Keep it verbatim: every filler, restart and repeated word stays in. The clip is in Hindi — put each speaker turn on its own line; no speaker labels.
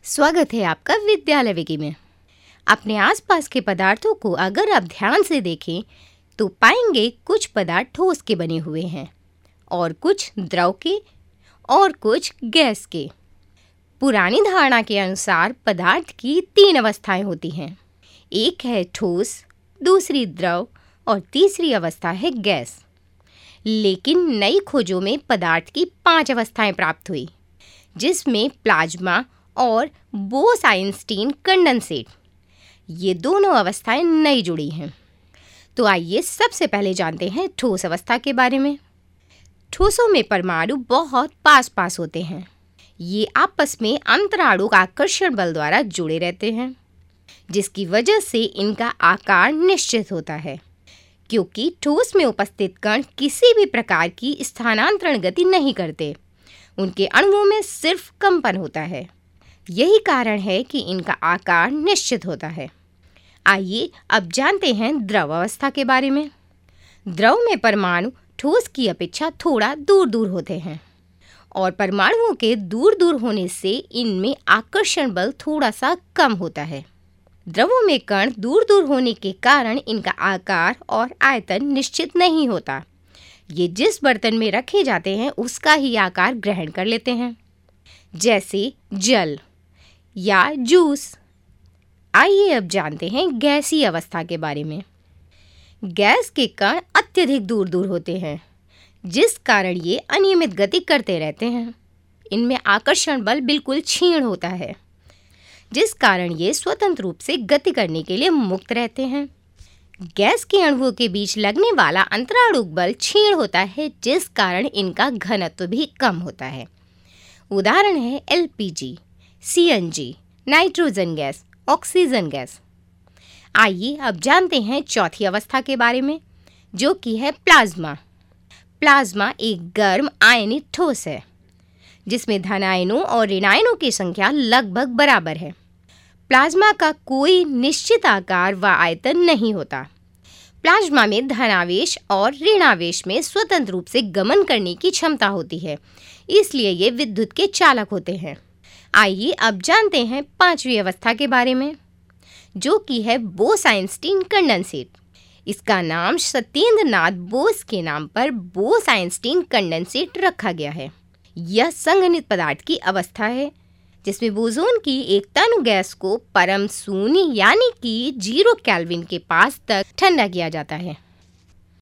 स्वागत है आपका विद्यालय विकी में। अपने आसपास के पदार्थों को अगर आप ध्यान से देखें तो पाएंगे कुछ पदार्थ ठोस के बने हुए हैं और कुछ द्रव के और कुछ गैस के। पुरानी धारणा के अनुसार पदार्थ की तीन अवस्थाएं होती हैं, एक है ठोस, दूसरी द्रव और तीसरी अवस्था है गैस। लेकिन नई खोजों में पदार्थ की पांच अवस्थाएं प्राप्त हुई, जिसमें प्लाज्मा और बोस-आइंस्टीन कंडेंसेट, ये दोनों अवस्थाएं नई जुड़ी हैं। तो आइए सबसे पहले जानते हैं ठोस अवस्था के बारे में। ठोसों में परमाणु बहुत पास पास होते हैं। ये आपस में अंतराणु आकर्षण बल द्वारा जुड़े रहते हैं, जिसकी वजह से इनका आकार निश्चित होता है। क्योंकि ठोस में उपस्थित कण किसी भी प्रकार की स्थानांतरण गति नहीं करते, उनके अणुओं में सिर्फ कंपन होता है। यही कारण है कि इनका आकार निश्चित होता है। आइए अब जानते हैं द्रव अवस्था के बारे में। द्रव में परमाणु ठोस की अपेक्षा थोड़ा दूर दूर होते हैं और परमाणुओं के दूर दूर होने से इनमें आकर्षण बल थोड़ा सा कम होता है। द्रवों में कण दूर दूर होने के कारण इनका आकार और आयतन निश्चित नहीं होता। ये जिस बर्तन में रखे जाते हैं उसका ही आकार ग्रहण कर लेते हैं, जैसे जल या जूस। आइए अब जानते हैं गैसीय अवस्था के बारे में। गैस के कण अत्यधिक दूर दूर होते हैं, जिस कारण ये अनियमित गति करते रहते हैं। इनमें आकर्षण बल बिल्कुल क्षीण होता है, जिस कारण ये स्वतंत्र रूप से गति करने के लिए मुक्त रहते हैं। गैस के अणुओं के बीच लगने वाला अंतराणु बल क्षीण होता है, जिस कारण इनका घनत्व भी कम होता है। उदाहरण है L P G, C N G, nitrogen gas, oxygen gas. आइए अब जानते हैं चौथी अवस्था के बारे में, जो कि है प्लाज्मा। प्लाज्मा एक गर्म आयनित ठोस है, जिसमें धन आयनों और ऋण आयनों की संख्या लगभग बराबर है। प्लाज्मा का कोई निश्चित आकार व आयतन नहीं होता। प्लाज्मा में धनावेश और ऋणावेश में स्वतंत्र रूप से गमन करने की क्षमता होती है, इसलिए ये विद्युत के चालक होते हैं। आइए अब जानते हैं पांचवी अवस्था के बारे में, जो कि है बोस-आइंस्टीन कंडेंसेट। इसका नाम सत्येंद्र नाथ बोस के नाम पर बोस-आइंस्टीन कंडेंसेट रखा गया है। यह संघनित पदार्थ की अवस्था है, जिसमें बोसोन की एक तनु गैस को परम शून्य यानी कि जीरो केल्विन के पास तक ठंडा किया जाता है।